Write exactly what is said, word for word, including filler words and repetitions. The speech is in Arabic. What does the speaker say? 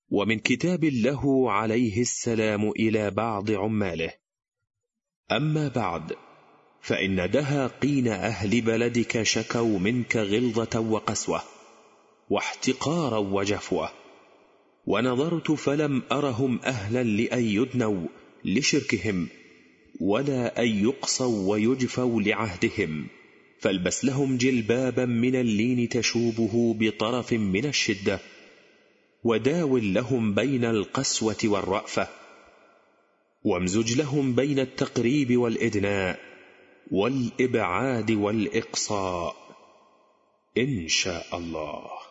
ومن كتاب له عليه السلام إلى بعض عماله: أما بعد، فإن دهاقين أهل بلدك شكوا منك غلظة وقسوة واحتقارا وجفوة، ونظرت فلم أرهم أهلا لأن يدنوا لشركهم ولا أن يقصوا ويجفوا لعهدهم، فالبس لهم جلبابا من اللين تشوبه بطرف من الشدة، وداول لهم بين القسوة والرأفة، وامزج لهم بين التقريب والإدناء والإبعاد والإقصاء إن شاء الله.